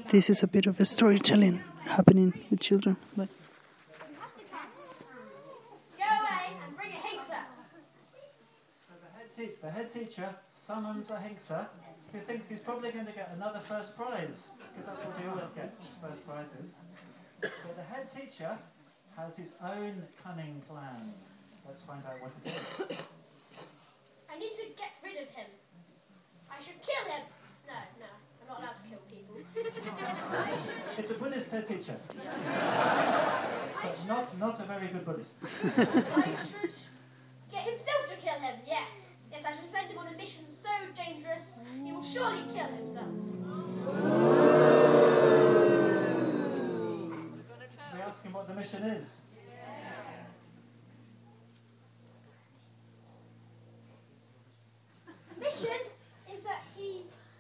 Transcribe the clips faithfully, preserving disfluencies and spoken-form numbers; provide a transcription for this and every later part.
this is a bit of a storytelling happening with children. But Go away and bring a hinkser. So the head, te the head teacher summons a hinkser who thinks he's probably going to get another first prize, because that's what he always gets, his first prizes. But the head teacher has his own cunning plan. Let's find out what it is. I need to get rid of him. I should kill him. No, no, I'm not allowed to kill people. I should... It's a Buddhist head teacher. I But should... not, not a very good Buddhist. I should get himself to kill him, yes. Yes, I should send him on a mission so dangerous, he will surely kill himself. We ask him what the mission is. Mission is that he...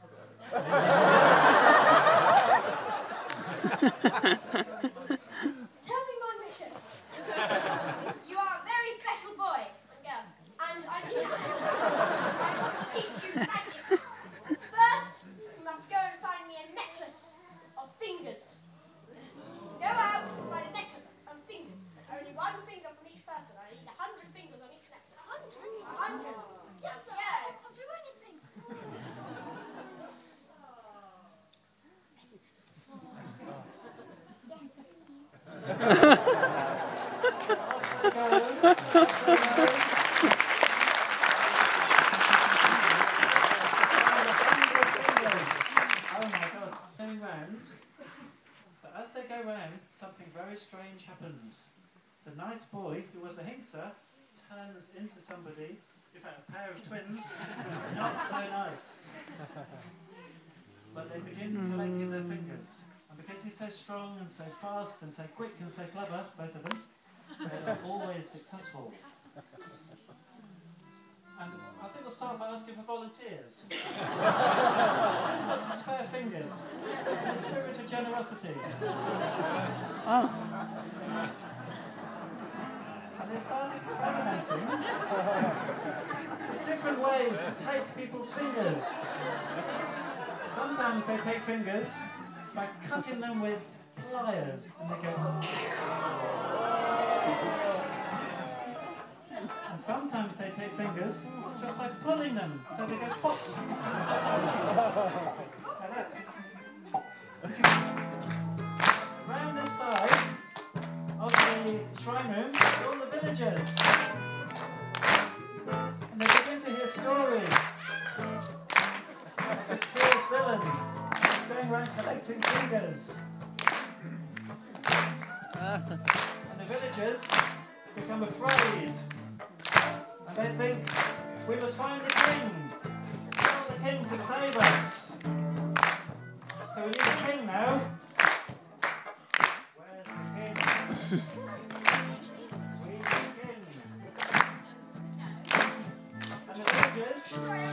Tell me my mission. You are a very special boy and girl, and I need I want to teach you magic. First, you must go and find me a necklace of fingers. Go out and find a necklace of fingers. Only one finger from each person. I need a hundred fingers on each necklace. Hundred? A hundred. Yes, sir. Yeah. I'll do anything. Oh my God, going round. But as they go round, something very strange happens. The nice boy who was a hinkser turns into somebody, in fact a pair of twins, not so nice. But they begin collecting their fingers. And because he's so strong and so fast and so quick and so clever, both of them, they are always successful. And I think we'll start by asking for volunteers. Who's got some spare fingers? In a spirit of generosity. oh, And they start experimenting with different ways to take people's fingers. Sometimes they take fingers by cutting them with pliers, and they go. And sometimes they take fingers just by pulling them, so they go pop. Like that. Around the side of the shrine room are all the villagers. And they begin to hear stories. This fierce villain is going around collecting fingers. And the villagers become afraid. And they think, we must find the king. Tell the king to save us. So we need a king now. Where's the king? We need a king. And the villagers